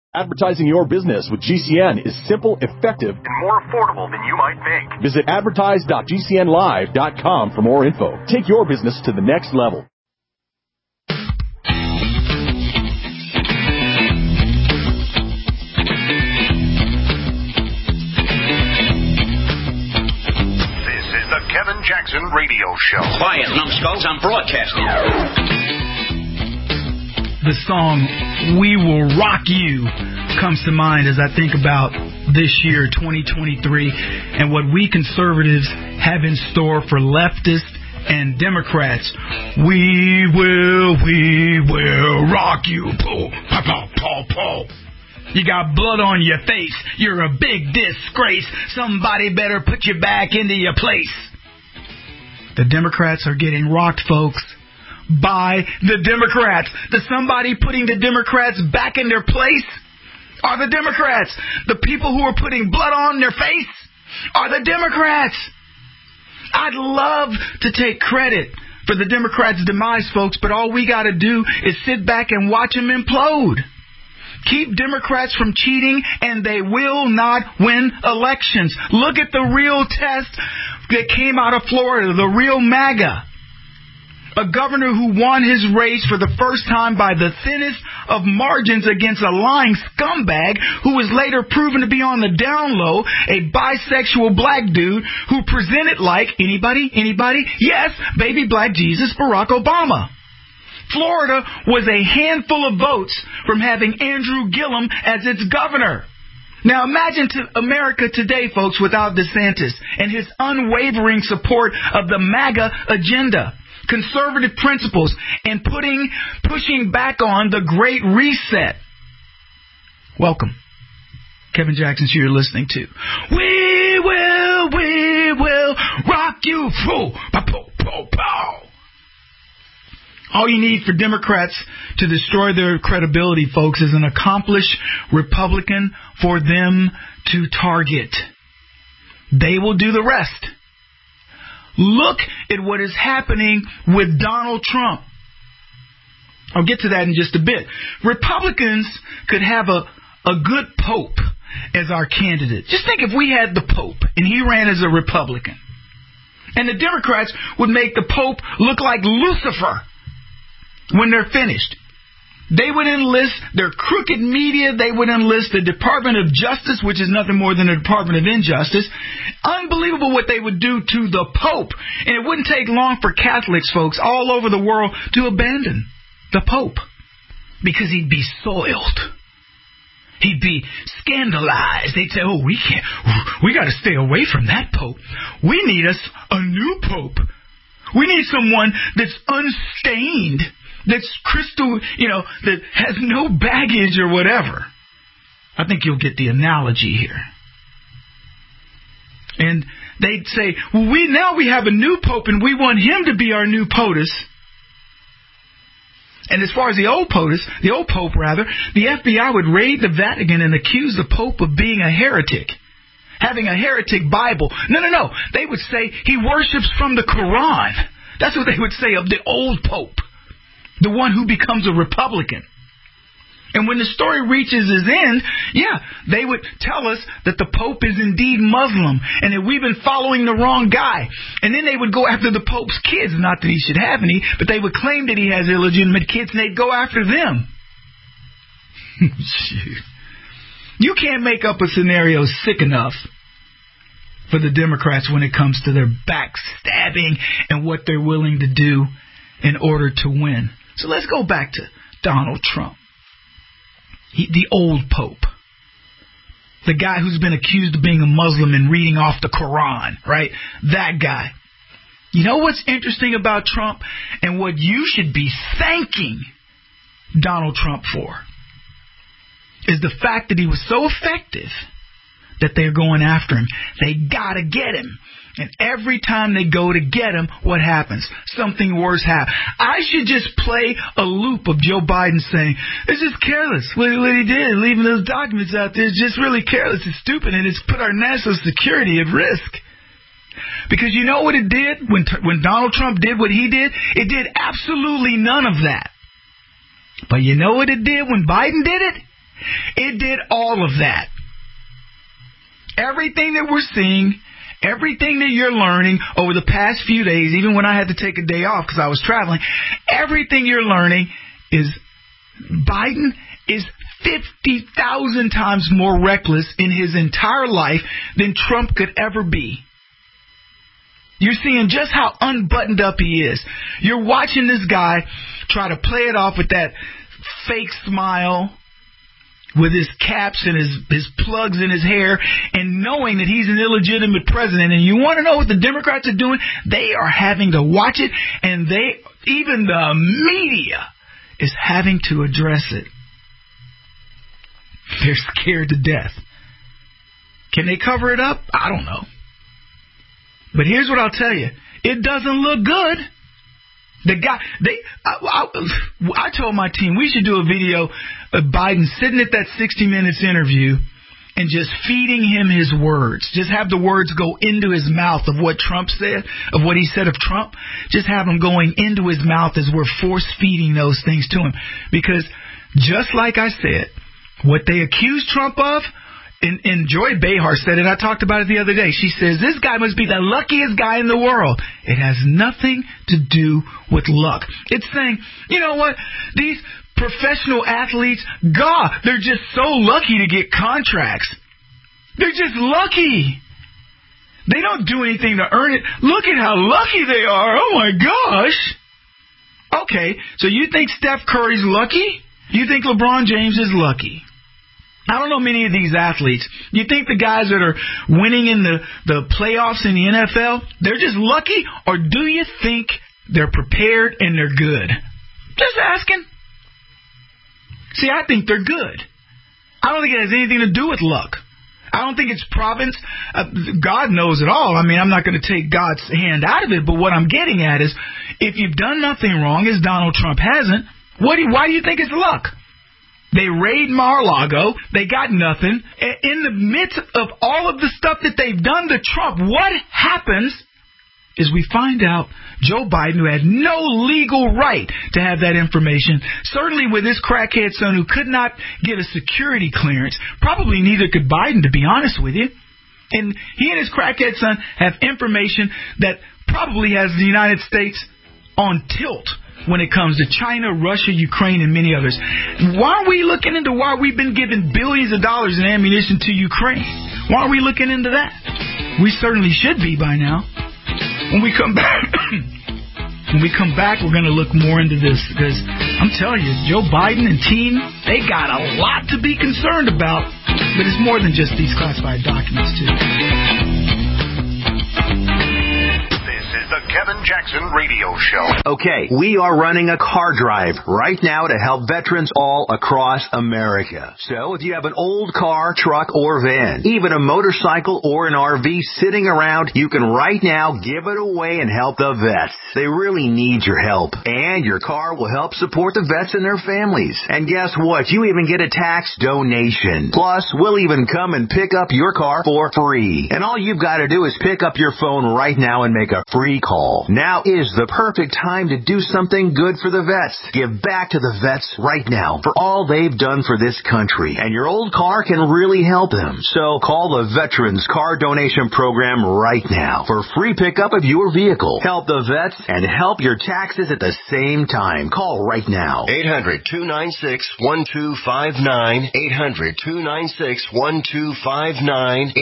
Advertising your business with GCN is simple, effective, and more affordable than you might think. Visit advertise.gcnlive.com for more info. Take your business to the next level. This is the Kevin Jackson Radio Show. Quiet, numbskulls, I'm broadcasting. The song We Will Rock You comes to mind as I think about this year, 2023, and what we conservatives have in store for leftists and Democrats. We will rock you. Paw, paw, paw, paw. You got blood on your face. You're a big disgrace. Somebody better put you back into your place. The Democrats are getting rocked, folks. By the Democrats. The somebody putting the Democrats back in their place are the Democrats. The people who are putting blood on their face are the Democrats. I'd love to take credit for the Democrats' demise, folks, but all we got to do is sit back and watch them implode. Keep Democrats from cheating, and they will not win elections. Look at the real test that came out of Florida, the real MAGA. A governor who won his race for the first time by the thinnest of margins against a lying scumbag who was later proven to be on the down low, a bisexual black dude who presented like, anybody? Yes, baby black Jesus, Barack Obama. Florida was a handful of votes from having Andrew Gillum as its governor. Now imagine America today, folks, without DeSantis and his unwavering support of the MAGA agenda, conservative principles, and pushing back on the Great Reset. Welcome. Kevin Jackson, you're listening to We Will Rock You. All you need for Democrats to destroy their credibility, folks, is an accomplished Republican for them to target. They will do the rest. Look at what is happening with Donald Trump. I'll get to that in just a bit. Republicans could have a good pope as our candidate. Just think if we had the pope and he ran as a Republican. And the Democrats would make the pope look like Lucifer when they're finished. They would enlist their crooked media. They would enlist the Department of Justice, which is nothing more than a Department of Injustice. Unbelievable what they would do to the Pope. And it wouldn't take long for Catholics, folks, all over the world to abandon the Pope. Because he'd be soiled. He'd be scandalized. They'd say, we got to stay away from that Pope. We need us a new Pope. We need someone that's unstained. That's crystal, that has no baggage or whatever. I think you'll get the analogy here. And they'd say, now we have a new pope and we want him to be our new POTUS. And as far as the old pope, the FBI would raid the Vatican and accuse the Pope of being a heretic, having a heretic Bible. No. They would say he worships from the Quran. That's what they would say of the old Pope. The one who becomes a Republican. And when the story reaches its end, they would tell us that the Pope is indeed Muslim and that we've been following the wrong guy. And then they would go after the Pope's kids. Not that he should have any, but they would claim that he has illegitimate kids and they'd go after them. Shoot. You can't make up a scenario sick enough for the Democrats when it comes to their backstabbing and what they're willing to do in order to win. So let's go back to Donald Trump, the old Pope, the guy who's been accused of being a Muslim and reading off the Quran, right? That guy. You know what's interesting about Trump and what you should be thanking Donald Trump for is the fact that he was so effective that they're going after him. They got to get him. And every time they go to get him, what happens? Something worse happens. I should just play a loop of Joe Biden saying, it's just careless. What he did, leaving those documents out there, is just really careless. It's stupid, and it's put our national security at risk. Because you know what it did when Donald Trump did what he did? It did absolutely none of that. But you know what it did when Biden did it? It did all of that. Everything that we're seeing, everything that you're learning over the past few days, even when I had to take a day off because I was traveling, everything you're learning is Biden is 50,000 times more reckless in his entire life than Trump could ever be. You're seeing just how unbuttoned up he is. You're watching this guy try to play it off with that fake smile, with his caps and his plugs in his hair, and knowing that he's an illegitimate president. And you want to know what the Democrats are doing? They are having to watch it, and even the media is having to address it. They're scared to death. Can they cover it up? I don't know. But here's what I'll tell you. It doesn't look good. The guy, I told my team we should do a video of Biden sitting at that 60 Minutes interview and just feeding him his words. Just have the words go into his mouth of what Trump said, of what he said of Trump. Just have them going into his mouth as we're force-feeding those things to him. Because just like I said, what they accuse Trump of, and Joy Behar said it, I talked about it the other day. She says, this guy must be the luckiest guy in the world. It has nothing to do with luck. It's saying, you know what, these professional athletes, God, they're just so lucky to get contracts. They're just lucky. They don't do anything to earn it. Look at how lucky they are. Oh, my gosh. Okay, so you think Steph Curry's lucky? You think LeBron James is lucky? I don't know many of these athletes. You think the guys that are winning in the playoffs in the NFL, they're just lucky? Or do you think they're prepared and they're good? Just asking. See, I think they're good. I don't think it has anything to do with luck. I don't think it's province. God knows it all. I mean, I'm not going to take God's hand out of it, but what I'm getting at is if you've done nothing wrong, as Donald Trump hasn't, why do you think it's luck? They raid Mar-a-Lago. They got nothing. In the midst of all of the stuff that they've done to Trump, what happens is we find out Joe Biden, who had no legal right to have that information, certainly with his crackhead son who could not get a security clearance, probably neither could Biden, to be honest with you. And he and his crackhead son have information that probably has the United States on tilt when it comes to China, Russia, Ukraine, and many others. Why are we looking into why we've been giving billions of dollars in ammunition to Ukraine? Why are we looking into that? We certainly should be by now. When we come back, we're going to look more into this because I'm telling you, Joe Biden and team, they got a lot to be concerned about, but it's more than just these classified documents too. The Kevin Jackson Radio Show. Okay, we are running a car drive right now to help veterans all across America. So if you have an old car, truck, or van, even a motorcycle or an RV sitting around, you can right now give it away and help the vets. They really need your help. And your car will help support the vets and their families. And guess what? You even get a tax donation. Plus, we'll even come and pick up your car for free. And all you've got to do is pick up your phone right now and make a free call. Now is the perfect time to do something good for the vets. Give back to the vets right now for all they've done for this country. And your old car can really help them. So call the Veterans Car Donation Program right now for free pickup of your vehicle. Help the vets and help your taxes at the same time. Call right now. 800-296-1259. 800-296-1259.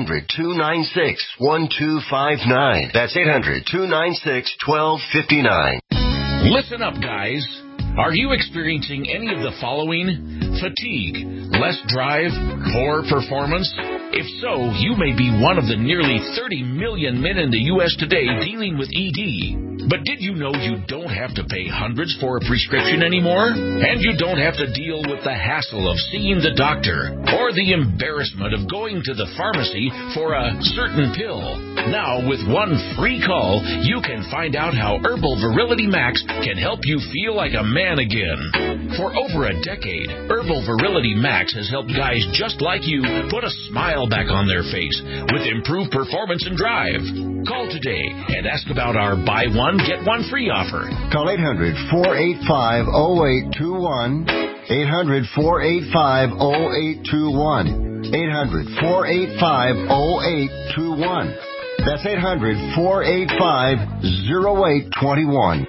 800-296-1259. That's 800-296-1259. Listen up, guys. Are you experiencing any of the following? Fatigue, less drive, poor performance? If so, you may be one of the nearly 30 million men in the U.S. today dealing with ED. But did you know you don't have to pay hundreds for a prescription anymore? And you don't have to deal with the hassle of seeing the doctor or the embarrassment of going to the pharmacy for a certain pill. Now, with one free call, you can find out how Herbal Virility Max can help you feel like a man again. For over a decade, Herbal Virility Max has helped guys just like you put a smile back on their face with improved performance and drive. Call today and ask about our buy one, get one free offer. Call 800-485-0821. 800-485-0821. 800-485-0821. That's 800-485-0821.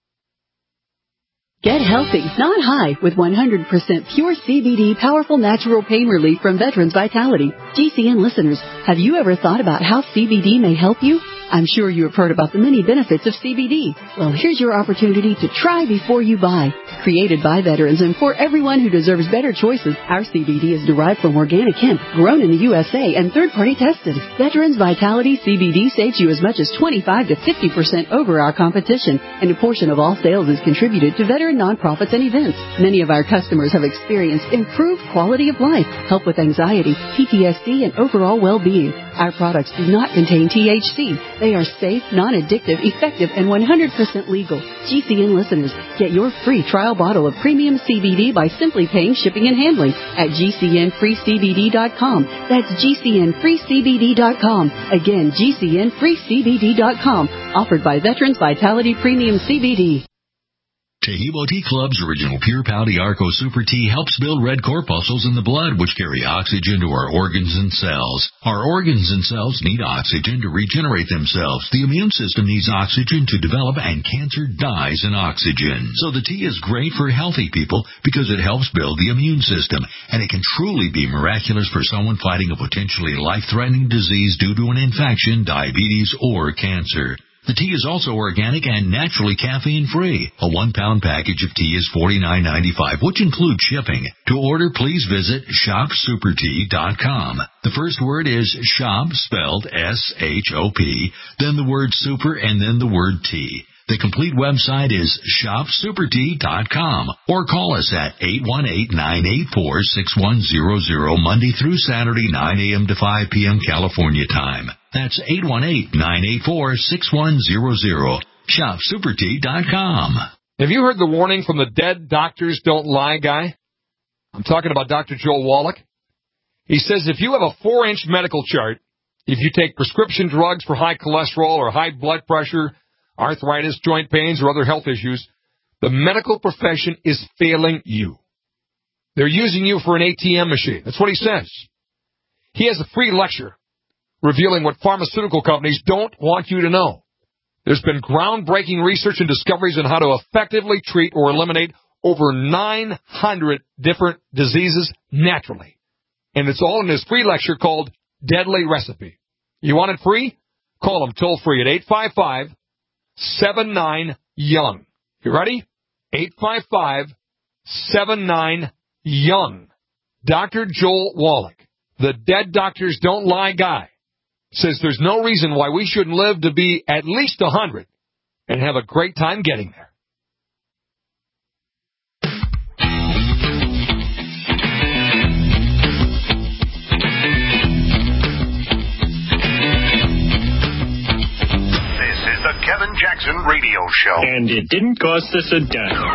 Get healthy, not high, with 100% pure CBD powerful natural pain relief from Veterans Vitality. GCN listeners, have you ever thought about how CBD may help you? I'm sure you have heard about the many benefits of CBD. Well, here's your opportunity to try before you buy. Created by veterans and for everyone who deserves better choices, our CBD is derived from organic hemp, grown in the USA, and third-party tested. Veterans Vitality CBD saves you as much as 25 to 50% over our competition, and a portion of all sales is contributed to veteran nonprofits and events. Many of our customers have experienced improved quality of life, help with anxiety, PTSD, and overall well-being. Our products do not contain THC. They are safe, non-addictive, effective, and 100% legal. GCN listeners, get your free trial bottle of premium CBD by simply paying shipping and handling at GCNFreeCBD.com. That's GCNFreeCBD.com. Again, GCNFreeCBD.com. Offered by Veterans Vitality Premium CBD. Tehebo Tea Club's original Pure Pau Arco Super Tea helps build red corpuscles in the blood, which carry oxygen to our organs and cells. Our organs and cells need oxygen to regenerate themselves. The immune system needs oxygen to develop, and cancer dies in oxygen. So the tea is great for healthy people because it helps build the immune system, and it can truly be miraculous for someone fighting a potentially life-threatening disease due to an infection, diabetes, or cancer. The tea is also organic and naturally caffeine-free. A 1-pound package of tea is $49.95, which includes shipping. To order, please visit shopsupertea.com. The first word is shop, spelled S-H-O-P, then the word super, and then the word tea. The complete website is shopsupertea.com, or call us at 818-984-6100 Monday through Saturday, 9 a.m. to 5 p.m. California time. That's 818-984-6100. Shopsupertea.com. Have you heard the warning from the Dead Doctors Don't Lie guy? I'm talking about Dr. Joel Wallach. He says if you have a 4-inch medical chart, if you take prescription drugs for high cholesterol or high blood pressure, arthritis, joint pains, or other health issues, the medical profession is failing you. They're using you for an ATM machine. That's what he says. He has a free lecture revealing what pharmaceutical companies don't want you to know. There's been groundbreaking research and discoveries on how to effectively treat or eliminate over 900 different diseases naturally. And it's all in this free lecture called Deadly Recipe. You want it free? Call them toll-free at 855-79-YOUNG. You ready? 855-79-YOUNG. Dr. Joel Wallach, the Dead Doctors Don't Lie guy, says there's no reason why we shouldn't live to be at least 100 and have a great time getting there. The Kevin Jackson Radio Show. And it didn't cost us a dime.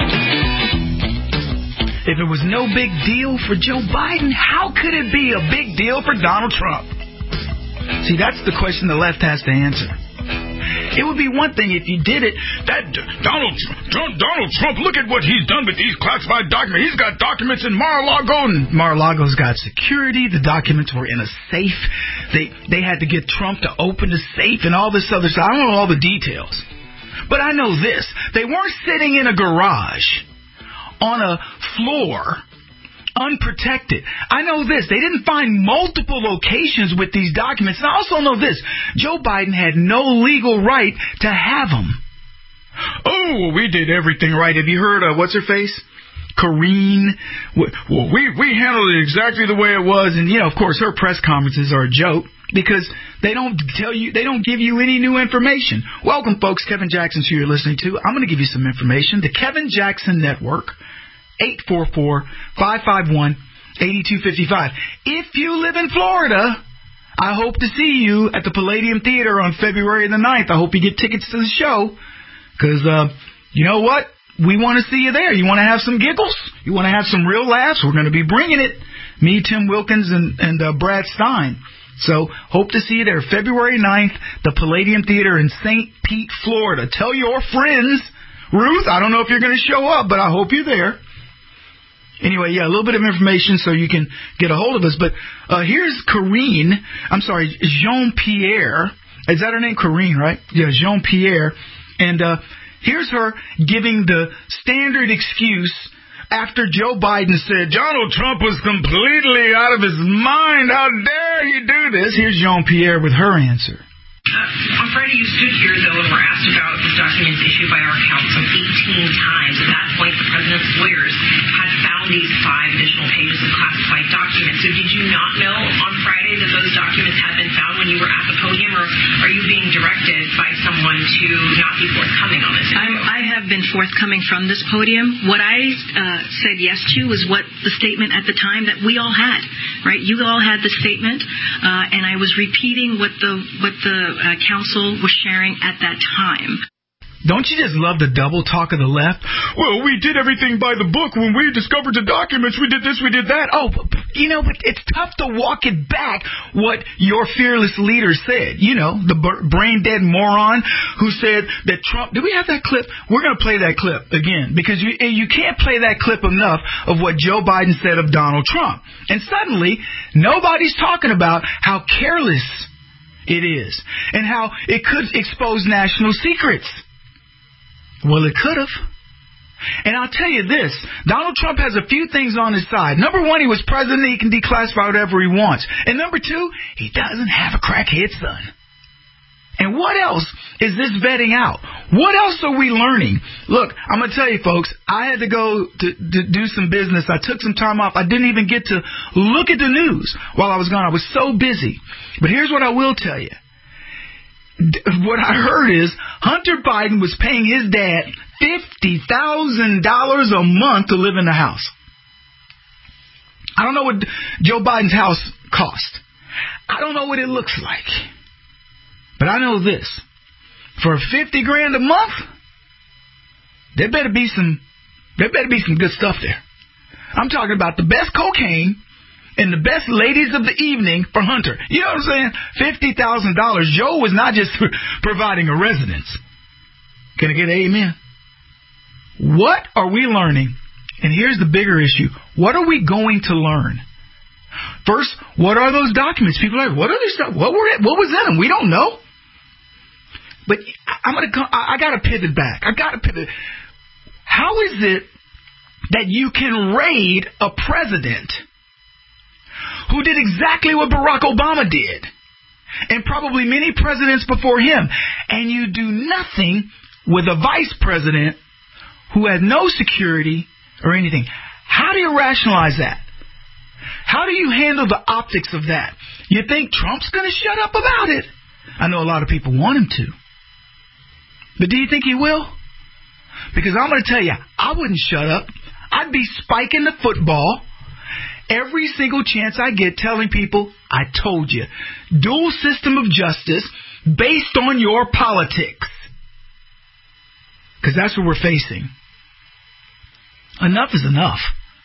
If it was no big deal for Joe Biden, how could it be a big deal for Donald Trump? See, that's the question the left has to answer. It would be one thing if you did it. That Donald Trump, look at what he's done with these classified documents. He's got documents in Mar-a-Lago, and Mar-a-Lago's got security. The documents were in a safe. They had to get Trump to open the safe and all this other stuff. I don't know all the details. But I know this. They weren't sitting in a garage on a floor unprotected. I know this. They didn't find multiple locations with these documents. And I also know this. Joe Biden had no legal right to have them. Oh, we did everything right. Have you heard of what's her face? Karine. Well, we handled it exactly the way it was. And, of course, her press conferences are a joke because they don't give you any new information. Welcome, folks. Kevin Jackson's who you're listening to. I'm going to give you some information. The Kevin Jackson Network. 844-551-8255. If you live in Florida, I hope to see you at the Palladium Theater on February the 9th. I hope you get tickets to the show because, you know what? We want to see you there. You want to have some giggles? You want to have some real laughs? We're going to be bringing it. Me, Tim Wilkins, and Brad Stein. So hope to see you there. February 9th, the Palladium Theater in St. Pete, Florida. Tell your friends. Ruth, I don't know if you're going to show up, but I hope you're there. Anyway, yeah, a little bit of information so you can get a hold of us. But here's Jean-Pierre. Is that her name? Corinne, right? Yeah, Jean-Pierre. And here's her giving the standard excuse after Joe Biden said Donald Trump was completely out of his mind. How dare he do this? Here's Jean-Pierre with her answer. On Friday, you stood here, though, and were asked about the documents issued by our counsel 18 times. At that point, the president's lawyers had found these 5 additional pages of classified documents. So did you not know on Friday that those documents had been found when you were at the podium, or are you being directed by someone to not be forthcoming on this issue? I have been forthcoming from this podium. What I said yes to was what the statement at the time that we all had, right? You all had the statement, and I was repeating what the counsel was sharing at that time. Don't you just love the double talk of the left? Well, we did everything by the book. When we discovered the documents, we did this, we did that. Oh, but it's tough to walk it back what your fearless leader said. The brain-dead moron who said that Trump... Did we have that clip? We're going to play that clip again because you can't play that clip enough of what Joe Biden said of Donald Trump. And suddenly, nobody's talking about how careless it is and how it could expose national secrets. Well, it could have. And I'll tell you this, Donald Trump has a few things on his side. Number 1, he was president, he can declassify whatever he wants. And number 2, he doesn't have a crackhead son. And what else is this vetting out? What else are we learning? Look, I'm going to tell you, folks, I had to go to do some business. I took some time off. I didn't even get to look at the news while I was gone. I was so busy. But here's what I will tell you. What I heard is Hunter Biden was paying his dad $50,000 a month to live in the house. I don't know what Joe Biden's house cost. I don't know what it looks like. But I know this. For $50,000 a month, there better be some good stuff there. I'm talking about the best cocaine and the best ladies of the evening for Hunter. You know what I'm saying? $50,000. Joe was not just providing a residence. Can I get an amen? What are we learning? And here's the bigger issue. What are we going to learn? First, what are those documents? People are like, what are these stuff? What was in them? We don't know. But I got to pivot back. How is it that you can raid a president who did exactly what Barack Obama did, and probably many presidents before him, and you do nothing with a vice president who has no security or anything? How do you rationalize that? How do you handle the optics of that? You think Trump's going to shut up about it? I know a lot of people want him to. But do you think he will? Because I'm going to tell you, I wouldn't shut up. I'd be spiking the football every single chance I get, telling people, I told you, dual system of justice based on your politics. Because that's what we're facing. Enough is enough.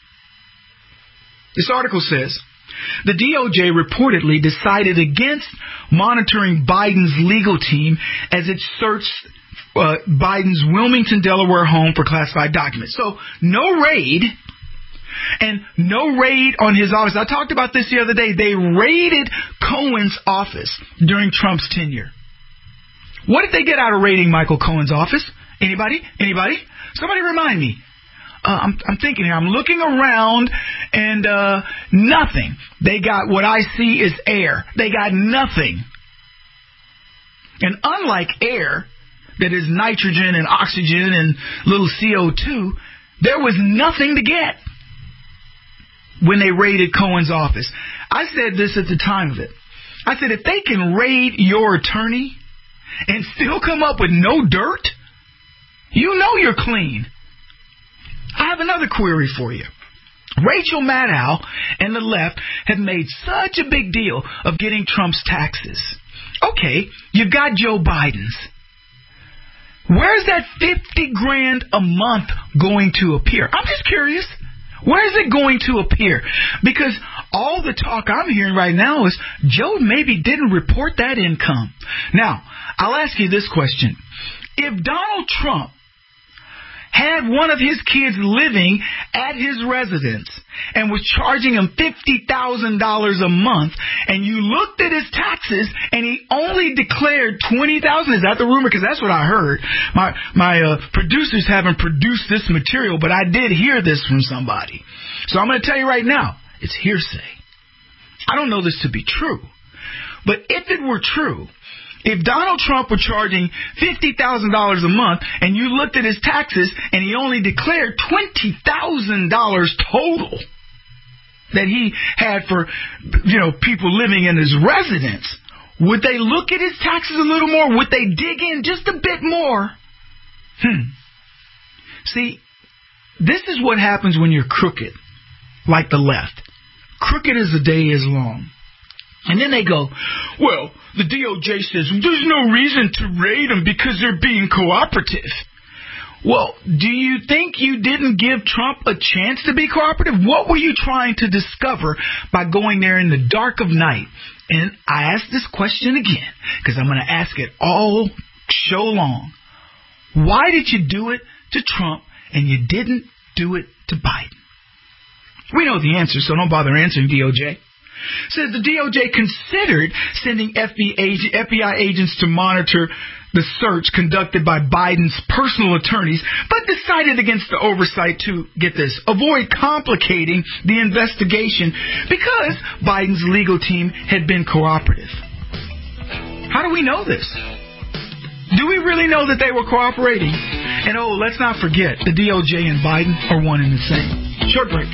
This article says, the DOJ reportedly decided against monitoring Biden's legal team as it searched Biden's Wilmington, Delaware home for classified documents. So no raid, and no raid on his office. I talked about this the other day. They raided Cohen's office during Trump's tenure. What did they get out of raiding Michael Cohen's office? Anybody? Somebody remind me. I'm thinking here. I'm looking around, and nothing. They got what I see is air. They got nothing. And unlike air, that is nitrogen and oxygen and little CO2, there was nothing to get when they raided Cohen's office. I said this at the time of it. I said, if they can raid your attorney and still come up with no dirt, you know you're clean. I have another query for you. Rachel Maddow and the left have made such a big deal of getting Trump's taxes. Okay, you've got Joe Biden's. Where's that $50,000 a month going to appear? I'm just curious. Where is it going to appear? Because all the talk I'm hearing right now is Joe maybe didn't report that income. Now, I'll ask you this question. If Donald Trump had one of his kids living at his residence and was charging him $50,000 a month, and you looked at his taxes and he only declared $20,000. Is that the rumor? Because that's what I heard. My producers haven't produced this material, but I did hear this from somebody. So I'm going to tell you right now, it's hearsay. I don't know this to be true. But if it were true, if Donald Trump were charging $50,000 a month and you looked at his taxes and he only declared $20,000 total that he had for, people living in his residence, would they look at his taxes a little more? Would they dig in just a bit more? See, this is what happens when you're crooked, like the left. Crooked as the day is long. And then they go, well, the DOJ says there's no reason to raid them because they're being cooperative. Well, do you think you didn't give Trump a chance to be cooperative? What were you trying to discover by going there in the dark of night? And I ask this question again, because I'm going to ask it all show long. Why did you do it to Trump and you didn't do it to Biden? We know the answer, so don't bother answering, DOJ. Says the DOJ considered sending FBI agents to monitor the search conducted by Biden's personal attorneys, but decided against the oversight to, get this, avoid complicating the investigation because Biden's legal team had been cooperative. How do we know this? Do we really know that they were cooperating? And let's not forget, the DOJ and Biden are one and the same. Short break.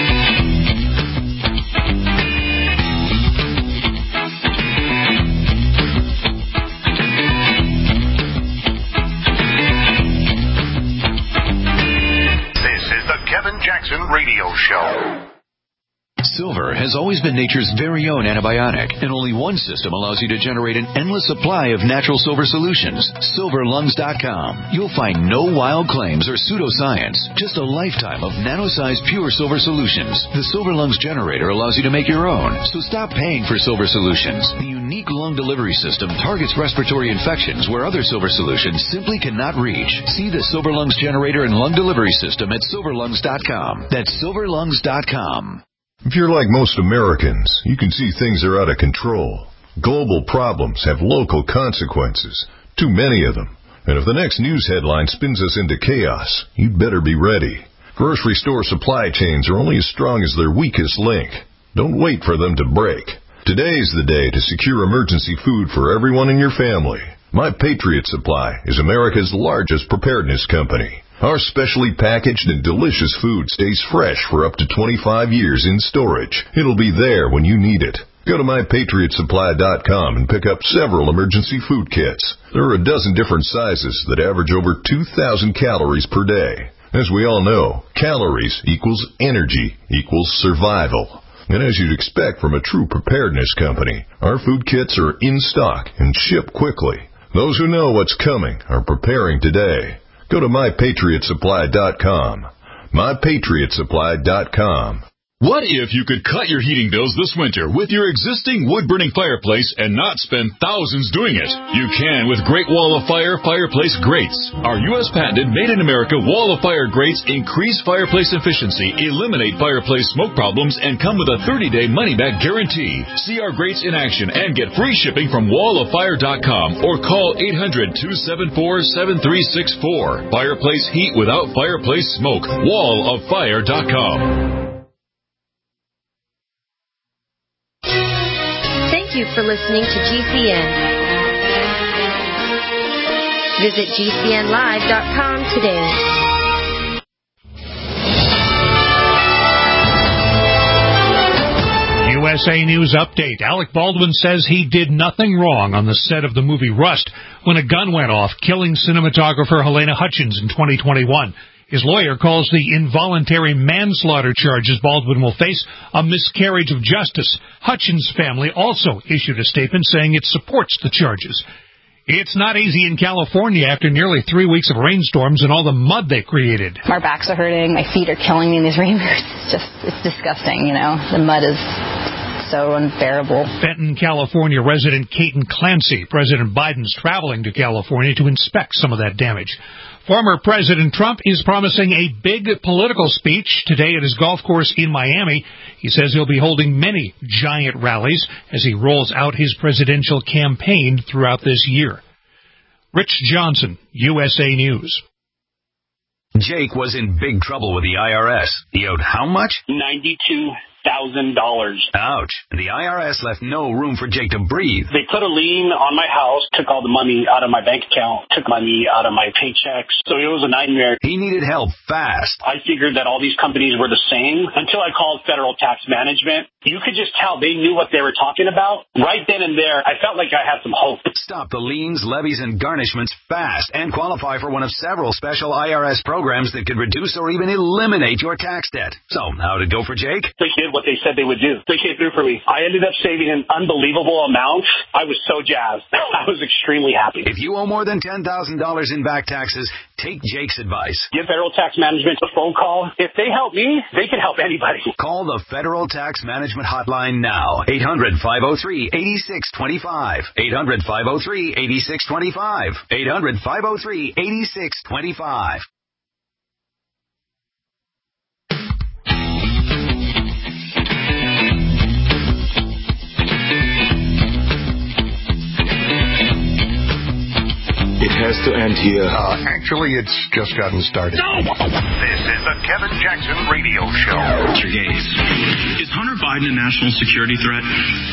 Kevin Jackson Radio Show. Silver has always been nature's very own antibiotic, and only one system allows you to generate an endless supply of natural silver solutions. SilverLungs.com. You'll find no wild claims or pseudoscience, just a lifetime of nano-sized pure silver solutions. The Silver Lungs generator allows you to make your own, so stop paying for silver solutions. The unique lung delivery system targets respiratory infections where other silver solutions simply cannot reach. See the Silver Lungs generator and lung delivery system at SilverLungs.com. That's SilverLungs.com. If you're like most Americans, you can see things are out of control. Global problems have local consequences, too many of them. And if the next news headline spins us into chaos, you'd better be ready. Grocery store supply chains are only as strong as their weakest link. Don't wait for them to break. Today's the day to secure emergency food for everyone in your family. My Patriot Supply is America's largest preparedness company. Our specially packaged and delicious food stays fresh for up to 25 years in storage. It'll be there when you need it. Go to MyPatriotSupply.com and pick up several emergency food kits. There are a dozen different sizes that average over 2,000 calories per day. As we all know, calories equals energy equals survival. And as you'd expect from a true preparedness company, our food kits are in stock and ship quickly. Those who know what's coming are preparing today. Go to MyPatriotSupply.com. MyPatriotSupply.com. What if you could cut your heating bills this winter with your existing wood-burning fireplace and not spend thousands doing it? You can with Great Wall of Fire fireplace grates. Our U.S. patented made-in-America Wall of Fire grates increase fireplace efficiency, eliminate fireplace smoke problems, and come with a 30-day money-back guarantee. See our grates in action and get free shipping from walloffire.com or call 800-274-7364. Fireplace heat without fireplace smoke. walloffire.com. Thank you for listening to GCN. Visit GCNlive.com today. USA News Update. Alec Baldwin says he did nothing wrong on the set of the movie Rust when a gun went off, killing cinematographer Helena Hutchins in 2021. His lawyer calls the involuntary manslaughter charges Baldwin will face a miscarriage of justice. Hutchins' family also issued a statement saying it supports the charges. It's not easy in California after nearly 3 weeks of rainstorms and all the mud they created. My backs are hurting. My feet are killing me in these rain boots. It's disgusting, you know. The mud is so unbearable. Benton, California resident Caton Clancy. President Biden's traveling to California to inspect some of that damage. Former President Trump is promising a big political speech today at his golf course in Miami. He says he'll be holding many giant rallies as he rolls out his presidential campaign throughout this year. Rich Johnson, USA News. Jake was in big trouble with the IRS. He owed how much? $92,000. Ouch. The IRS left no room for Jake to breathe. They put a lien on my house, took all the money out of my bank account, took money out of my paychecks. So it was a nightmare. He needed help fast. I figured that all these companies were the same until I called Federal Tax Management. You could just tell they knew what they were talking about. Right then and there, I felt like I had some hope. Stop the liens, levies, and garnishments fast and qualify for one of several special IRS programs that could reduce or even eliminate your tax debt. So, how'd it go for Jake? They did what they said they would do. They came through for me. I ended up saving an unbelievable amount. I was so jazzed. I was extremely happy. If you owe more than $10,000 in back taxes, take Jake's advice. Give Federal Tax Management a phone call. If they help me, they can help anybody. Call the Federal Tax Management hotline now. 800-503-8625. 800-503-8625. 800-503-8625. It has to end here. Actually, it's just gotten started. No! This is the Kevin Jackson Radio Show. Mr. Gates, is Hunter Biden a national security threat?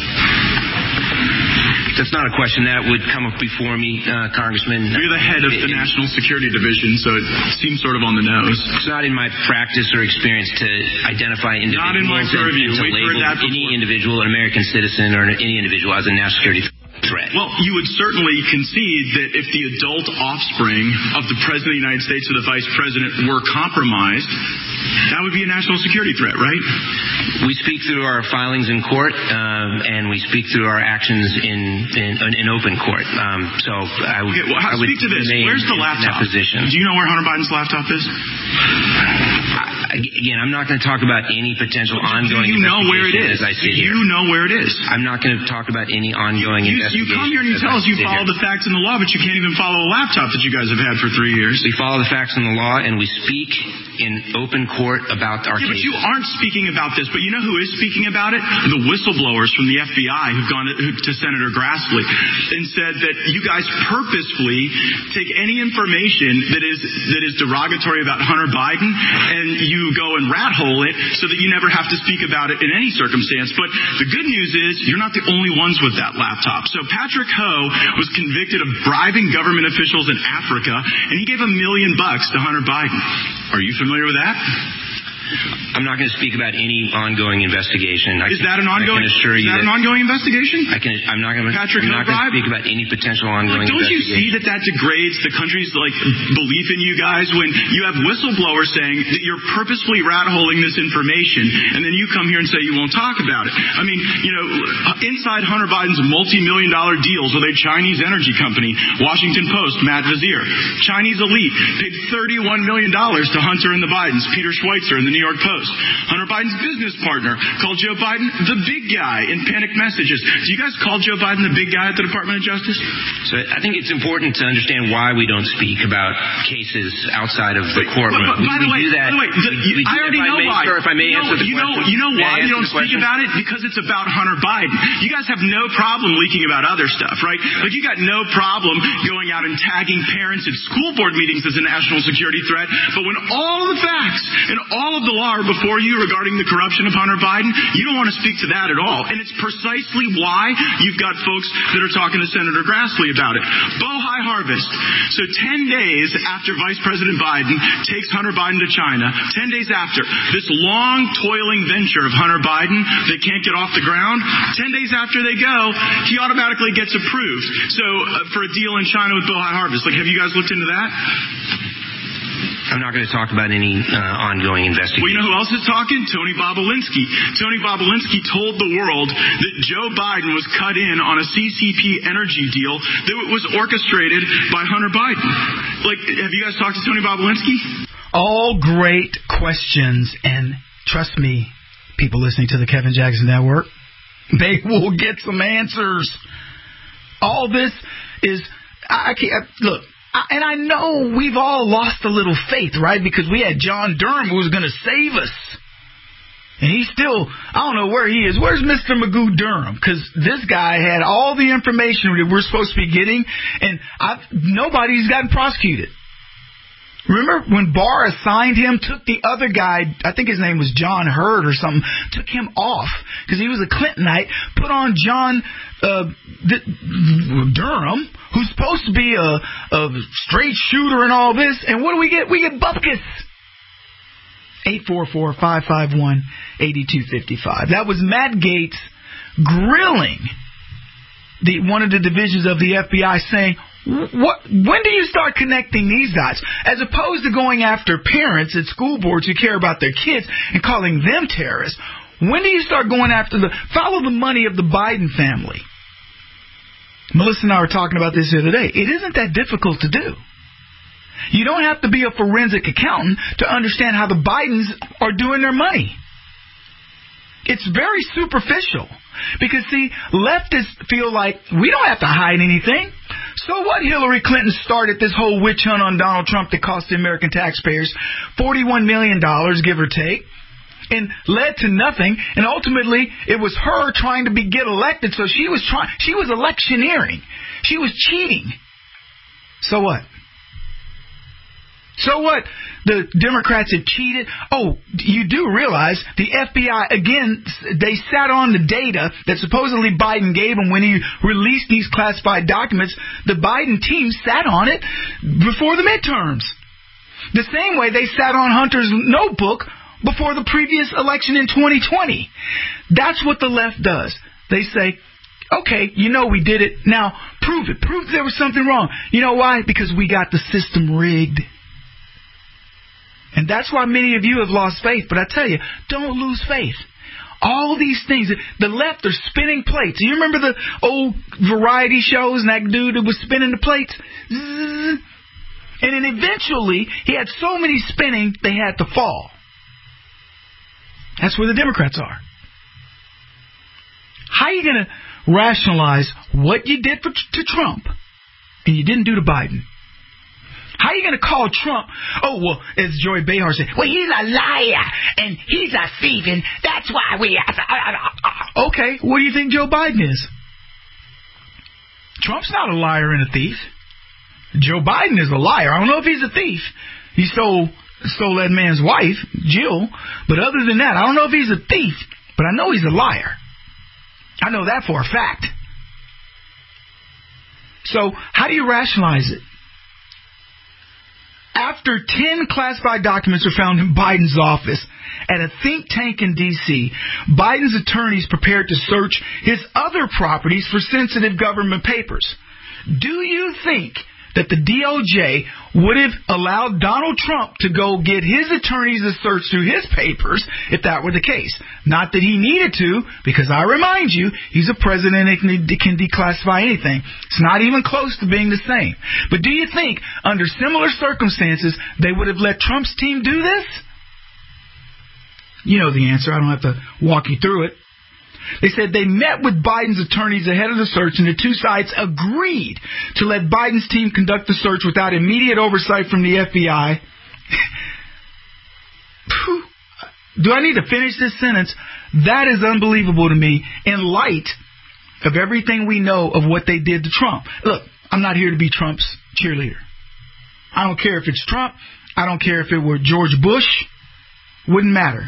That's not a question that would come up before me, Congressman. You're the head of the National Security Division, so it seems sort of on the nose. It's not in my practice or experience to identify individuals. Not in my purview. And to label any individual, an American citizen, or any individual as a national security threat. Well, you would certainly concede that if the adult offspring of the President of the United States or the Vice President were compromised, that would be a national security threat, right? We speak through our filings in court, and we speak through our actions in open court. So I would, I would speak to this. Where's the laptop? Do you know where Hunter Biden's laptop is? Again, I'm not going to talk about any potential ongoing investigation. Do you know where it is? As I sit here. You know where it is. I'm not going to talk about any ongoing investigation. You come here and you tell us you follow the facts and the law, but you can't even follow a laptop that you guys have had for 3 years. We follow the facts and the law, and we speak in open court about our case. But you aren't speaking about this. But you know who is speaking about it? The whistleblowers from the FBI who've gone to Senator Grassley and said that you guys purposefully take any information that is derogatory about Hunter Biden and you go and rat hole it so that you never have to speak about it in any circumstance. But the good news is you're not the only ones with that laptop. So Patrick Ho was convicted of bribing government officials in Africa, and he gave $1 million to Hunter Biden. Are you familiar with that? I'm not going to speak about any ongoing investigation. Is that an ongoing investigation? I'm not going to speak about any potential ongoing investigation. Don't you see that degrades the country's belief in you guys when you have whistleblowers saying that you're purposefully rat-holing this information, and then you come here and say you won't talk about it? I mean, inside Hunter Biden's multi-million-dollar deals with a Chinese energy company, Washington Post, Matt Vizier, Chinese elite paid $31 million to Hunter and the Bidens, Peter Schweitzer in the New York Post. Hunter Biden's business partner called Joe Biden the big guy in panicked messages. Do you guys call Joe Biden the big guy at the Department of Justice? So I think it's important to understand why we don't speak about cases outside of the courtroom. By the way, I already know why. If I may answer the question. You know why you don't speak about it? Because it's about Hunter Biden. You guys have no problem leaking about other stuff, right? Like you got no problem going out and tagging parents at school board meetings as a national security threat. But when all the facts and all of the law are before you regarding the corruption of Hunter Biden, you don't want to speak to that at all. And it's precisely why you've got folks that are talking to Senator Grassley about it. Bohai Harvest. So 10 days after Vice President Biden takes Hunter Biden to China, 10 days after this long toiling venture of Hunter Biden that can't get off the ground, 10 days after they go, he automatically gets approved. So for a deal in China with Bohai Harvest. Have you guys looked into that? I'm not going to talk about any ongoing investigation. Well, you know who else is talking? Tony Bobolinsky. Tony Bobolinsky told the world that Joe Biden was cut in on a CCP energy deal that was orchestrated by Hunter Biden. Have you guys talked to Tony Bobolinsky? All great questions, and trust me, people listening to the Kevin Jackson Network, they will get some answers. All this is, I can't, look, And I know we've all lost a little faith, right? Because we had John Durham who was going to save us. And he's still, I don't know where he is. Where's Mr. Magoo Durham? Because this guy had all the information that we're supposed to be getting, and nobody's gotten prosecuted. Remember when Barr assigned him, took the other guy, I think his name was John Hurd or something, took him off because he was a Clintonite, put on John Durham, who's supposed to be a straight shooter and all this, and what do we get? We get bupkis. 844-551-8255. That was Matt Gaetz grilling one of the divisions of the FBI, saying, when do you start connecting these dots? As opposed to going after parents at school boards who care about their kids and calling them terrorists, when do you start going after follow the money of the Biden family? Melissa and I were talking about this the other day. It isn't that difficult to do. You don't have to be a forensic accountant to understand how the Bidens are doing their money. It's very superficial. Because, see, leftists feel like we don't have to hide anything. So what? Hillary Clinton started this whole witch hunt on Donald Trump that cost the American taxpayers $41 million, give or take, and led to nothing. And ultimately, it was her trying to get elected. So she was electioneering. She was cheating. So what? So what? The Democrats have cheated. Oh, you do realize the FBI, again, they sat on the data that supposedly Biden gave them when he released these classified documents. The Biden team sat on it before the midterms. The same way they sat on Hunter's notebook before the previous election in 2020. That's what the left does. They say, okay, we did it. Now, prove it. Prove there was something wrong. You know why? Because we got the system rigged. And that's why many of you have lost faith. But I tell you, don't lose faith. All these things, the left are spinning plates. You remember the old variety shows and that dude that was spinning the plates? And then eventually, he had so many spinning, they had to fall. That's where the Democrats are. How are you going to rationalize what you did to Trump and you didn't do to Biden? How are you going to call Trump, as Joy Behar said, he's a liar, and he's a thief, and that's why we... Okay, what do you think Joe Biden is? Trump's not a liar and a thief. Joe Biden is a liar. I don't know if he's a thief. He stole that man's wife, Jill, but other than that, I don't know if he's a thief, but I know he's a liar. I know that for a fact. So, how do you rationalize it? After 10 classified documents were found in Biden's office at a think tank in D.C., Biden's attorneys prepared to search his other properties for sensitive government papers. Do you think that the DOJ would have allowed Donald Trump to go get his attorneys to search through his papers if that were the case? Not that he needed to, because I remind you, he's a president and can declassify anything. It's not even close to being the same. But do you think, under similar circumstances, they would have let Trump's team do this? You know the answer. I don't have to walk you through it. They said they met with Biden's attorneys ahead of the search, and the two sides agreed to let Biden's team conduct the search without immediate oversight from the FBI. Do I need to finish this sentence? That is unbelievable to me in light of everything we know of what they did to Trump. Look, I'm not here to be Trump's cheerleader. I don't care if it's Trump. I don't care if it were George Bush. Wouldn't matter.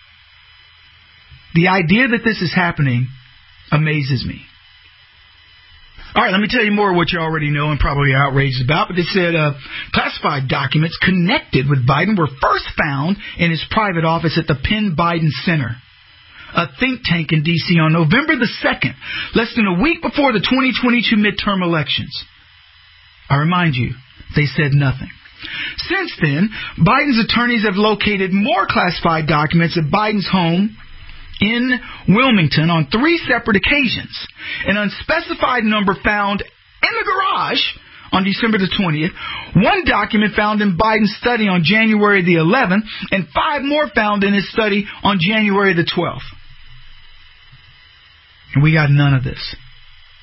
The idea that this is happening amazes me. All right, let me tell you more of what you already know and probably are outraged about. But they said classified documents connected with Biden were first found in his private office at the Penn Biden Center, a think tank in D.C. on November the 2nd, less than a week before the 2022 midterm elections. I remind you, they said nothing. Since then, Biden's attorneys have located more classified documents at Biden's home in Wilmington on 3 separate occasions. An unspecified number found in the garage on December the 20th, 1 document found in Biden's study on January the 11th, and 5 more found in his study on January the 12th. And we got none of this.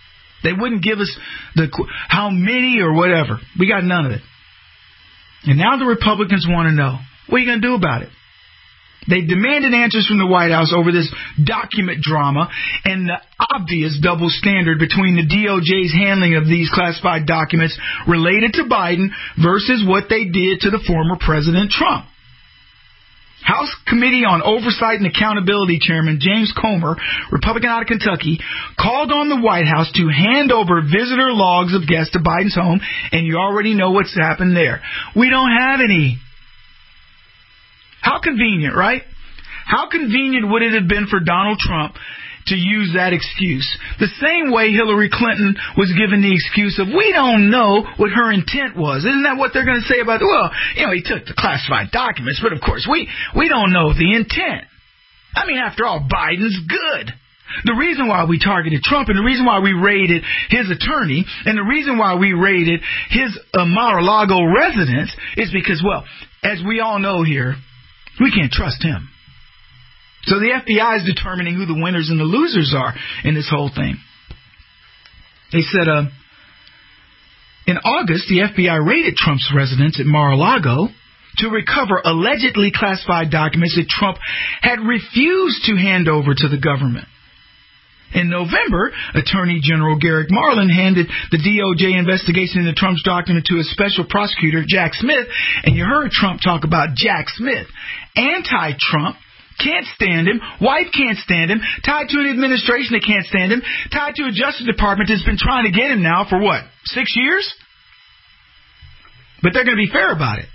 They wouldn't give us how many or whatever. We got none of it. And now the Republicans want to know, what are you going to do about it? They demanded answers from the White House over this document drama and the obvious double standard between the DOJ's handling of these classified documents related to Biden versus what they did to the former President Trump. House Committee on Oversight and Accountability Chairman James Comer, Republican out of Kentucky, called on the White House to hand over visitor logs of guests to Biden's home, and you already know what's happened there. We don't have any. How convenient, right? How convenient would it have been for Donald Trump to use that excuse? The same way Hillary Clinton was given the excuse of, we don't know what her intent was. Isn't that what they're going to say about, well, he took the classified documents, but of course we don't know the intent. I mean, after all, Biden's good. The reason why we targeted Trump and the reason why we raided his attorney and the reason why we raided his Mar-a-Lago residence is because, well, as we all know here, we can't trust him. So the FBI is determining who the winners and the losers are in this whole thing. They said in August, the FBI raided Trump's residence at Mar-a-Lago to recover allegedly classified documents that Trump had refused to hand over to the government. In November, Attorney General Garrick Marlin handed the DOJ investigation into Trump's document to a special prosecutor, Jack Smith, and you heard Trump talk about Jack Smith. Anti-Trump, can't stand him, wife can't stand him, tied to an administration that can't stand him, tied to a Justice Department that's been trying to get him now for what, 6 years? But they're going to be fair about it.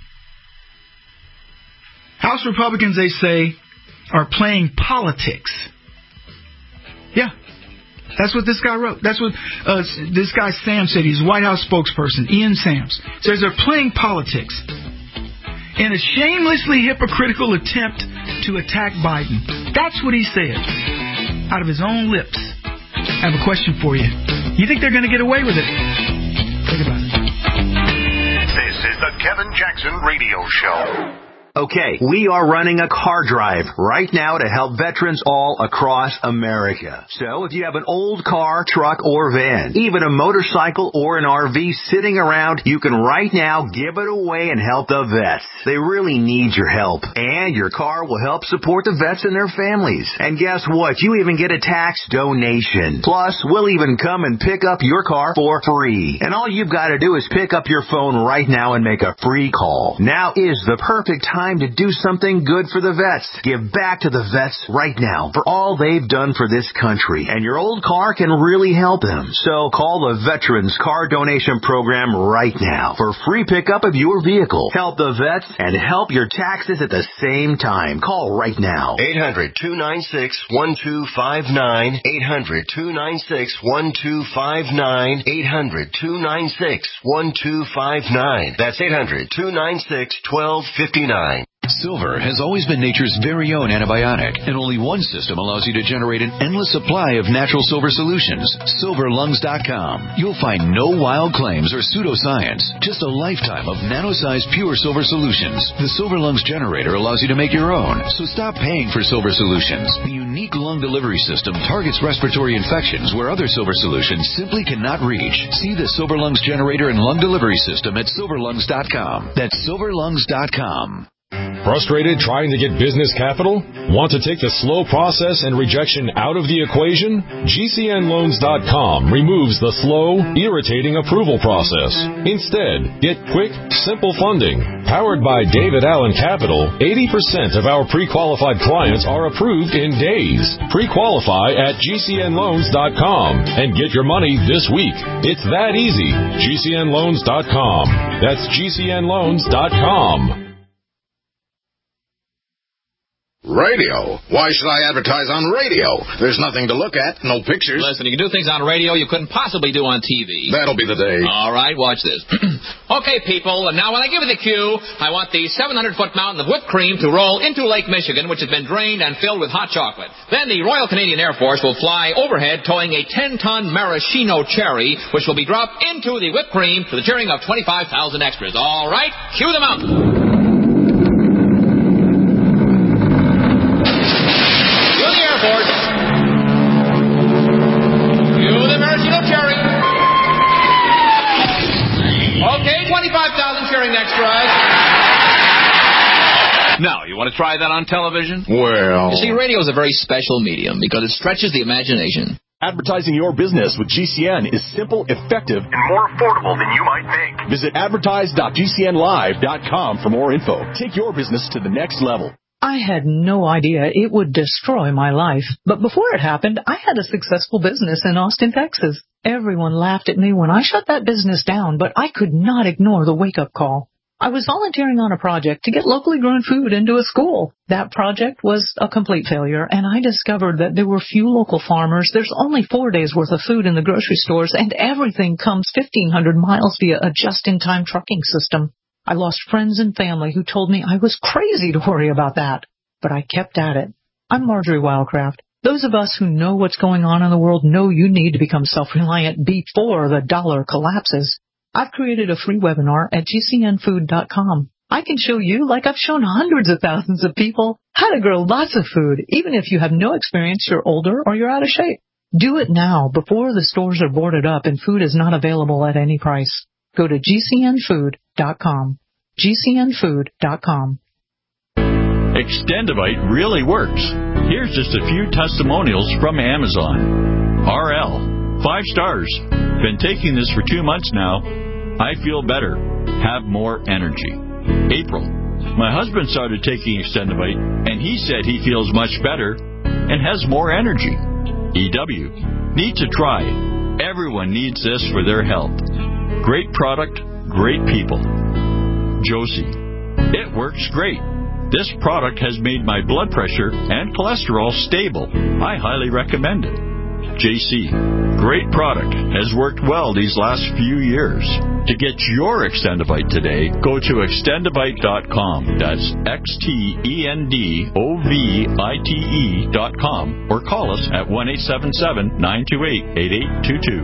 House Republicans, they say, are playing politics. Yeah. That's what this guy wrote. That's what this guy Sam said. He's a White House spokesperson, Ian Sams. Says they're playing politics in a shamelessly hypocritical attempt to attack Biden. That's what he said out of his own lips. I have a question for you. You think they're going to get away with it? Think about it. This is the Kevin Jackson Radio Show. Okay, we are running a car drive right now to help veterans all across America. So if you have an old car, truck, or van, even a motorcycle or an RV sitting around, you can right now give it away and help the vets. They really need your help. And your car will help support the vets and their families. And guess what? You even get a tax donation. Plus, we'll even come and pick up your car for free. And all you've got to do is pick up your phone right now and make a free call. Now is the perfect time to do something good for the vets. Give back to the vets right now for all they've done for this country. And your old car can really help them. So call the Veterans Car Donation Program right now for free pickup of your vehicle. Help the vets and help your taxes at the same time. Call right now. 800-296-1259. 800-296-1259. 800-296-1259. That's 800-296-1259. Silver has always been nature's very own antibiotic, and only one system allows you to generate an endless supply of natural silver solutions. SilverLungs.com. You'll find no wild claims or pseudoscience, just a lifetime of nano-sized pure silver solutions. The Silver Lungs generator allows you to make your own, so stop paying for silver solutions. The unique lung delivery system targets respiratory infections where other silver solutions simply cannot reach. See the Silver Lungs generator and lung delivery system at SilverLungs.com. That's SilverLungs.com. Frustrated trying to get business capital? Want to take the slow process and rejection out of the equation? GCNLoans.com removes the slow, irritating approval process. Instead, get quick, simple funding. Powered by David Allen Capital, 80% of our pre-qualified clients are approved in days. Pre-qualify at GCNLoans.com and get your money this week. It's that easy. GCNLoans.com. That's GCNLoans.com. Radio? Why should I advertise on radio? There's nothing to look at, no pictures. Listen, you can do things on radio you couldn't possibly do on TV. That'll be the day. All right, watch this. Okay, people, and now when I give you the cue, I want the 700-foot mountain of whipped cream to roll into Lake Michigan, which has been drained and filled with hot chocolate. Then the Royal Canadian Air Force will fly overhead towing a 10-ton maraschino cherry, which will be dropped into the whipped cream to the cheering of 25,000 extras. All right, cue the mountain. Cue the maraschino cherry. You want to try that on television? Well... You see, radio is a very special medium because it stretches the imagination. Advertising your business with GCN is simple, effective, and more affordable than you might think. Visit advertise.gcnlive.com for more info. Take your business to the next level. I had no idea it would destroy my life. But before it happened, I had a successful business in Austin, Texas. Everyone laughed at me when I shut that business down, but I could not ignore the wake-up call. I was volunteering on a project to get locally grown food into a school. That project was a complete failure, and I discovered that there were few local farmers. There's only 4 days' worth of food in the grocery stores, and everything comes 1,500 miles via a just-in-time trucking system. I lost friends and family who told me I was crazy to worry about that. But I kept at it. I'm Marjorie Wildcraft. Those of us who know what's going on in the world know you need to become self-reliant before the dollar collapses. I've created a free webinar at gcnfood.com. I can show you, like I've shown hundreds of thousands of people, how to grow lots of food, even if you have no experience, you're older, or you're out of shape. Do it now, before the stores are boarded up and food is not available at any price. Go to gcnfood.com. gcnfood.com. Extendivite really works. Here's just a few testimonials from Amazon. RL, 5 stars. Been taking this for 2 months now. I feel better. Have more energy. April, my husband started taking Extendivite, and he said he feels much better and has more energy. EW, need to try. Everyone needs this for their health. Great product, great people. Josie, it works great. This product has made my blood pressure and cholesterol stable. I highly recommend it. JC, great product. Has worked well these last few years. To get your Extendivite today, go to extendivite.com. That's XTENDOVITE.com or call us at 1-877-928-8822.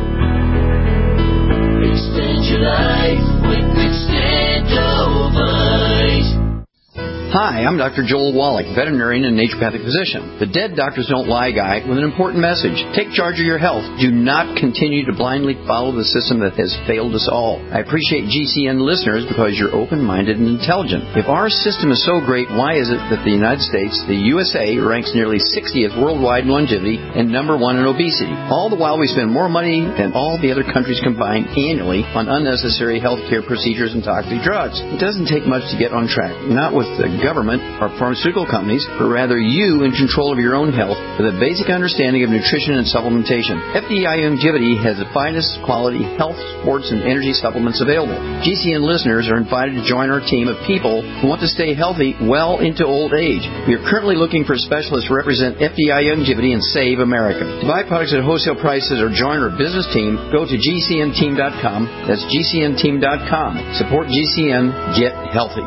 Extend your life with Extendovite. Hi, I'm Dr. Joel Wallach, veterinarian and naturopathic physician. The Dead Doctors Don't Lie guy with an important message. Take charge of your health. Do not continue to blindly follow the system that has failed us all. I appreciate GCN listeners because you're open-minded and intelligent. If our system is so great, why is it that the United States, the USA, ranks nearly 60th worldwide in longevity and number 1 in obesity? All the while we spend more money than all the other countries combined annually on unnecessary health care procedures and toxic drugs. It doesn't take much to get on track. Not with the government or pharmaceutical companies, but rather you in control of your own health with a basic understanding of nutrition and supplementation. FDI Longevity has the finest quality health, sports, and energy supplements available. GCN listeners are invited to join our team of people who want to stay healthy well into old age. We are currently looking for specialists to represent FDI Longevity and Save America. To buy products at wholesale prices or join our business team, go to gcnteam.com. That's gcnteam.com. Support GCN. Get healthy.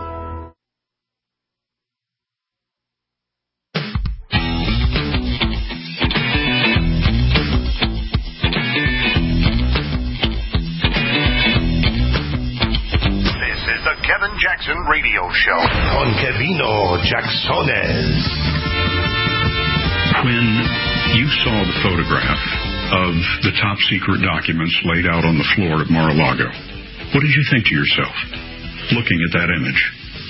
Kevin Jackson Radio Show. Con Kevino Jacksones. When you saw the photograph of the top secret documents laid out on the floor at Mar-a-Lago, what did you think to yourself, looking at that image?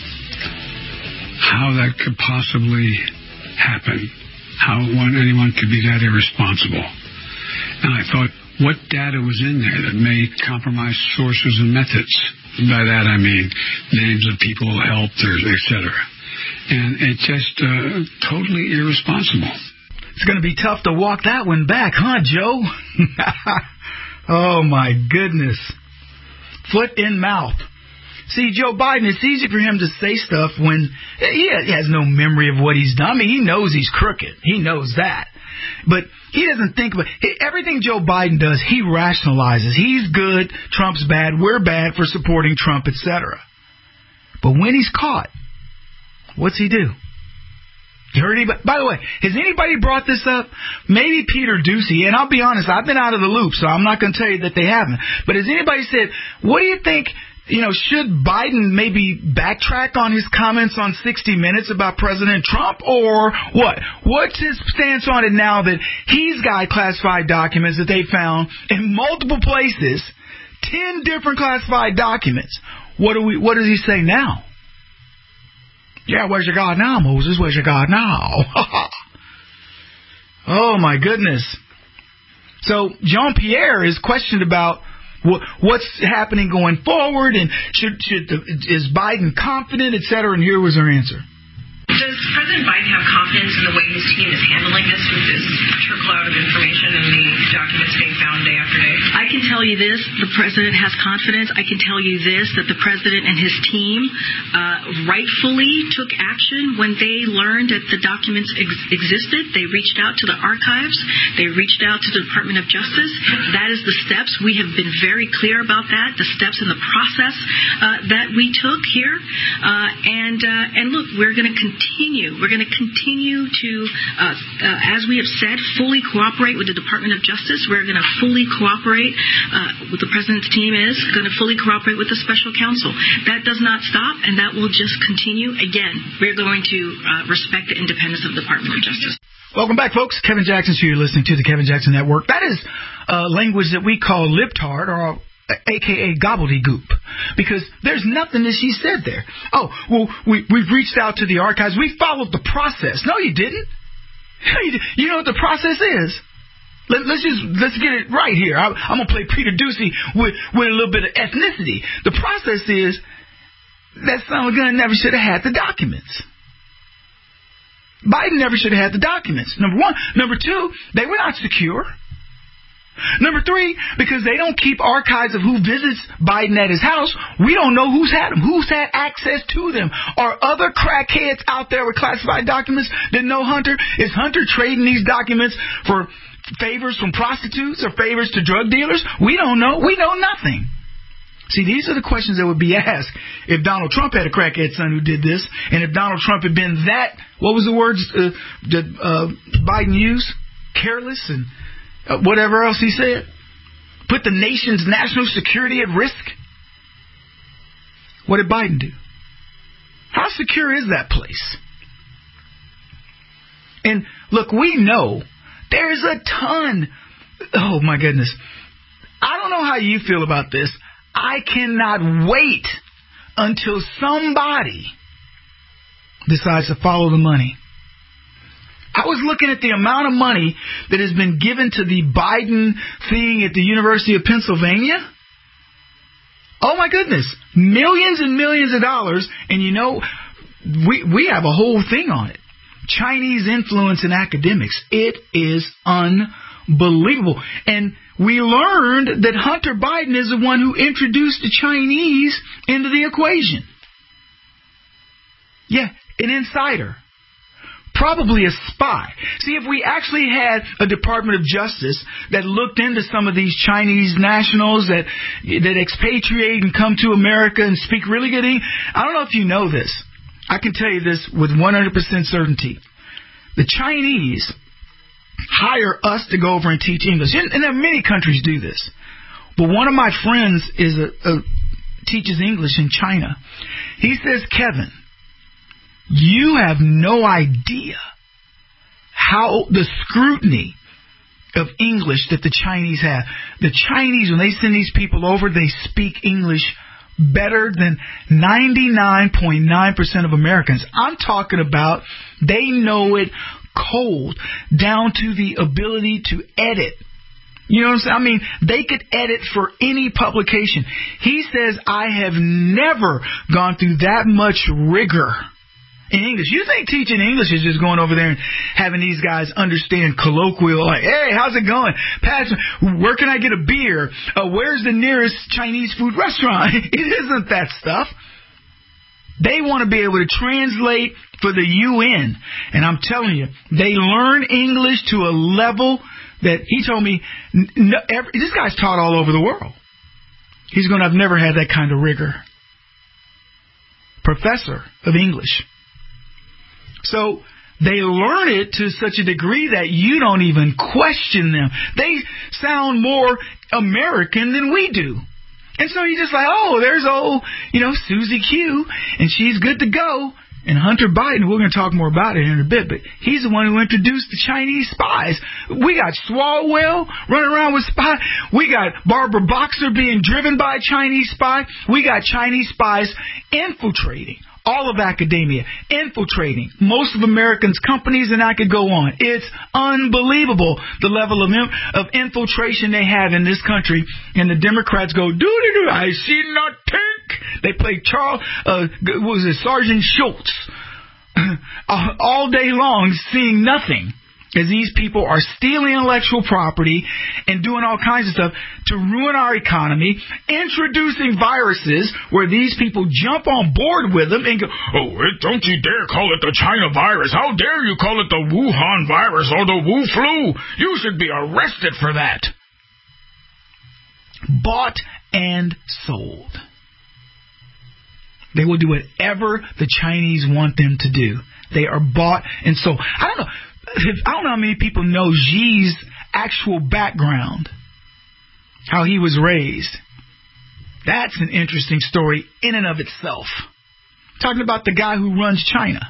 How that could possibly happen? How anyone could be that irresponsible? And I thought, what data was in there that may compromise sources and methods? By that I mean names of people who helped, etc. And it's just totally irresponsible. It's going to be tough to walk that one back, huh, Joe? Oh, my goodness. Foot in mouth. See, Joe Biden, it's easy for him to say stuff when he has no memory of what he's done. I mean, he knows he's crooked. He knows that. But he doesn't think about everything Joe Biden does. He rationalizes. He's good. Trump's bad. We're bad for supporting Trump, etc. But when he's caught, what's he do? You heard anybody? By the way, has anybody brought this up? Maybe Peter Doocy. And I'll be honest, I've been out of the loop, so I'm not going to tell you that they haven't. But has anybody said, what do you think? Should Biden maybe backtrack on his comments on 60 Minutes about President Trump, or what? What's his stance on it now that he's got classified documents that they found in multiple places, 10 different classified documents? What does he say now? Yeah, where's your God now, Moses? Where's your God now? Oh, my goodness. So Jean-Pierre is questioned about what's happening going forward, and is Biden confident, et cetera, and here was her answer. Does President Biden have confidence in the way his team is handling this with this trickle of information and the documents being found day after day? I can tell you this, the president has confidence. I can tell you this, that the president and his team rightfully took action when they learned that the documents existed. They reached out to the archives. They reached out to the Department of Justice. That is the steps. We have been very clear about that, the steps in the process that we took here. And look, we're going to continue. We're going to continue to, as we have said, fully cooperate with the Department of Justice. We're going to fully cooperate with the President's team is going to fully cooperate with the Special Counsel. That does not stop, and that will just continue. Again, we're going to respect the independence of the Department of Justice. Welcome back, folks. Kevin Jackson's here. You're listening to the Kevin Jackson Network. That is language that we call libtard, or a.k.a. gobbledygook, because there's nothing that she said there. Oh, well, we've reached out to the archives. We followed the process. No, you didn't. You know what the process is? Let's get it right here. I'm going to play Peter Ducey with a little bit of ethnicity. The process is that son of a gun never should have had the documents. Biden never should have had the documents. Number one. Number two, they were not secure. Number three, because they don't keep archives of who visits Biden at his house, we don't know who's had them, who's had access to them. Are other crackheads out there with classified documents that know Hunter? Is Hunter trading these documents for favors from prostitutes or favors to drug dealers? We don't know. We know nothing. See, these are the questions that would be asked if Donald Trump had a crackhead son who did this, and if Donald Trump had been that, what was the words that Biden used? Careless and whatever else he said. Put the nation's national security at risk. What did Biden do? How secure is that place? And look, we know there's a ton. Oh, my goodness. I don't know how you feel about this. I cannot wait until somebody decides to follow the money. I was looking at the amount of money that has been given to the Biden thing at the University of Pennsylvania. Oh, my goodness. Millions and millions of dollars. And, you know, we have a whole thing on it. Chinese influence in academics. It is unbelievable. And we learned that Hunter Biden is the one who introduced the Chinese into the equation. Yeah, an insider. Probably a spy. See, if we actually had a Department of Justice that looked into some of these Chinese nationals that expatriate and come to America and speak really good English. I don't know if you know this. I can tell you this with 100% certainty. The Chinese hire us to go over and teach English. And there are many countries do this. But one of my friends teaches English in China. He says, Kevin, you have no idea how the scrutiny of English that the Chinese have. The Chinese, when they send these people over, they speak English better than 99.9% of Americans. I'm talking about they know it cold, down to the ability to edit. You know what I'm saying? I mean, they could edit for any publication. He says, I have never gone through that much rigor in English. You think teaching English is just going over there and having these guys understand colloquial, like, hey, how's it going? Pastor, where can I get a beer? Where's the nearest Chinese food restaurant? It isn't that stuff. They want to be able to translate for the UN. And I'm telling you, they learn English to a level that he told me, this guy's taught all over the world. He's going to have never had that kind of rigor. Professor of English. So they learn it to such a degree that you don't even question them. They sound more American than we do. And so you're just like, oh, there's old, Susie Q, and she's good to go. And Hunter Biden, we're going to talk more about it in a bit, but he's the one who introduced the Chinese spies. We got Swalwell running around with spies. We got Barbara Boxer being driven by a Chinese spy. We got Chinese spies infiltrating all of academia, infiltrating most of Americans' companies, and I could go on. It's unbelievable the level of infiltration they have in this country, and the Democrats go, doo-doo-doo, I see nothing. They play Sergeant Schultz all day long, seeing nothing, as these people are stealing intellectual property and doing all kinds of stuff to ruin our economy, introducing viruses where these people jump on board with them and go, oh, don't you dare call it the China virus. How dare you call it the Wuhan virus or the Wu flu? You should be arrested for that. Bought and sold. They will do whatever the Chinese want them to do. They are bought and sold. I don't know how many people know Xi's actual background, how he was raised. That's an interesting story in and of itself. Talking about the guy who runs China.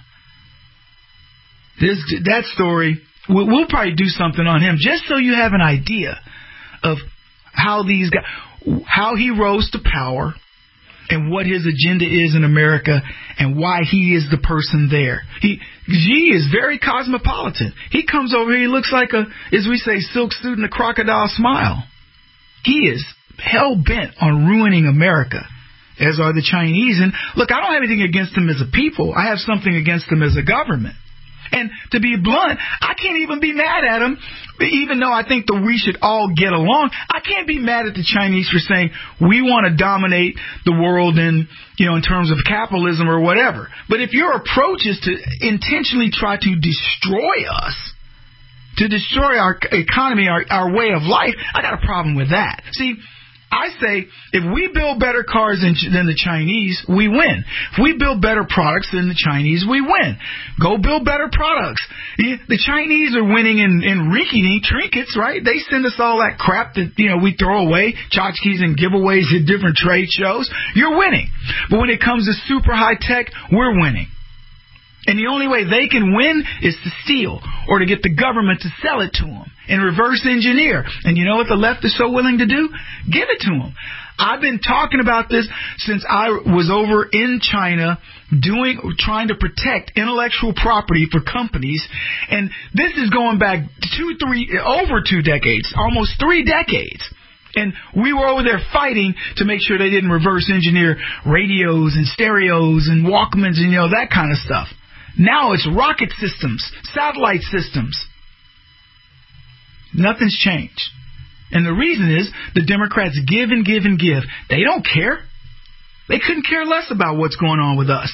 That story, we'll probably do something on him just so you have an idea of how these guys, how he rose to power, and what his agenda is in America, and why he is the person there. Xi is very cosmopolitan. He comes over here, he looks like as we say, silk suit and a crocodile smile. He is hell-bent on ruining America, as are the Chinese. And look, I don't have anything against them as a people. I have something against them as a government. And to be blunt, I can't even be mad at them, even though I think that we should all get along. I can't be mad at the Chinese for saying we want to dominate the world in terms of capitalism or whatever. But if your approach is to intentionally try to destroy us, to destroy our economy, our way of life, I got a problem with that. See, I say, if we build better cars than the Chinese, we win. If we build better products than the Chinese, we win. Go build better products. The Chinese are winning in rinky-dink trinkets, right? They send us all that crap that, we throw away, tchotchkes and giveaways at different trade shows. You're winning. But when it comes to super high tech, we're winning. And the only way they can win is to steal or to get the government to sell it to them and reverse engineer. And you know what the left is so willing to do? Give it to them. I've been talking about this since I was over in China trying to protect intellectual property for companies. And this is going back over 2 decades, almost 3 decades. And we were over there fighting to make sure they didn't reverse engineer radios and stereos and Walkmans and, that kind of stuff. Now it's rocket systems, satellite systems. Nothing's changed. And the reason is the Democrats give and give and give. They don't care. They couldn't care less about what's going on with us.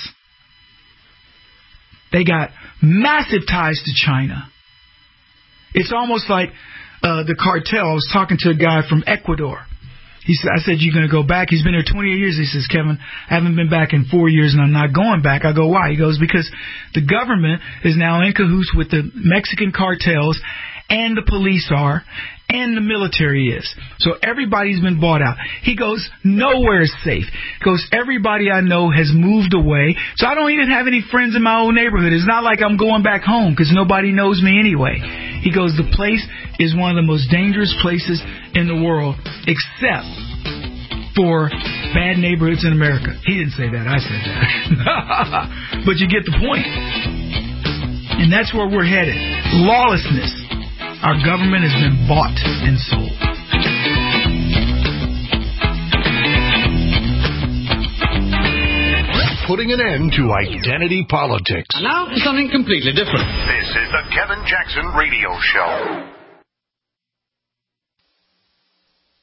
They got massive ties to China. It's almost like the cartel. I was talking to a guy from Ecuador. I said, you going to go back? He's been here 28 years. He says, Kevin, I haven't been back in 4 years and I'm not going back. I go, why? He goes, because the government is now in cahoots with the Mexican cartels, and the police are, and the military is. So everybody's been bought out. He goes, nowhere is safe. He goes, everybody I know has moved away, so I don't even have any friends in my own neighborhood. It's not like I'm going back home because nobody knows me anyway. He goes, the place is one of the most dangerous places in the world, except for bad neighborhoods in America. He didn't say that. I said that. But you get the point. And that's where we're headed. Lawlessness. Our government has been bought and sold. Putting an end to identity politics. And now for something completely different. This is the Kevin Jackson Radio Show.